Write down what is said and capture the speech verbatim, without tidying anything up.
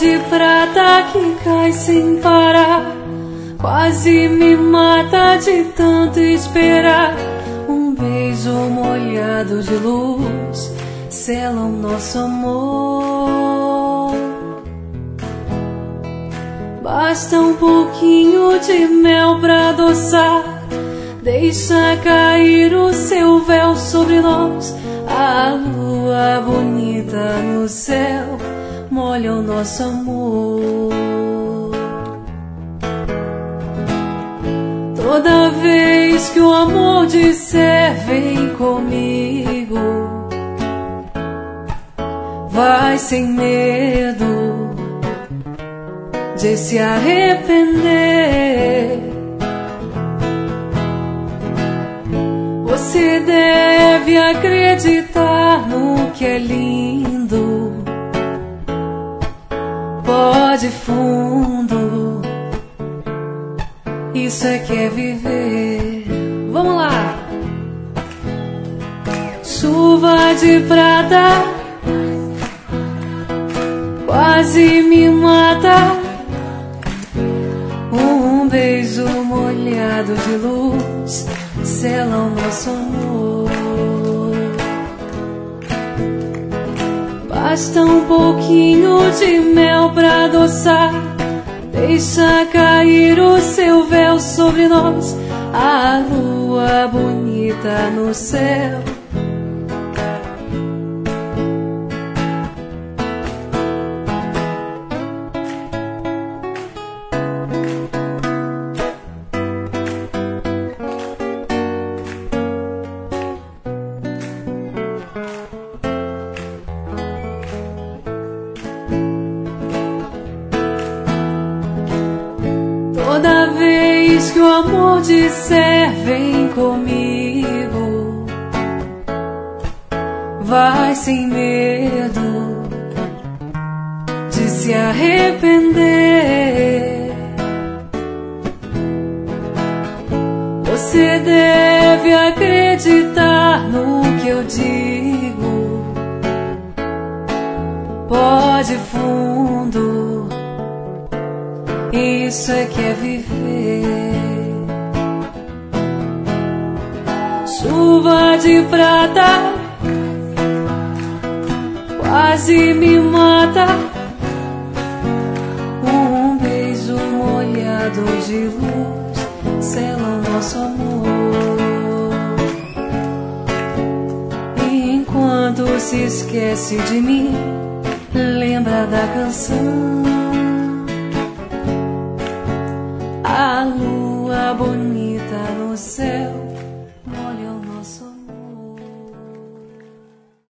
de prata que cai sem parar, quase me mata de tanto esperar. Um beijo molhado de luz sela o nosso amor. Basta um pouquinho de mel pra adoçar, deixa cair o seu véu sobre nós. A lua bonita no céu molha o nosso amor. Toda vez que o amor disser vem comigo, vai sem medo de se arrepender. Você deve acreditar no que é lindo. Pode fundo, isso é que é viver. Vamos lá! Chuva de prata quase me mata. Um beijo molhado de luz sela o nosso amor. Basta um pouquinho de mel pra adoçar, deixa cair o seu véu sobre nós. A lua bonita no céu Toda vez que o amor disser vem comigo, vai sem medo de se arrepender. Você deve acreditar no que eu digo. Pode fundo, isso é que é viver. Chuva de prata quase me mata. Um beijo molhado de luz sela o nosso amor. E enquanto se esquece de mim, lembra da canção.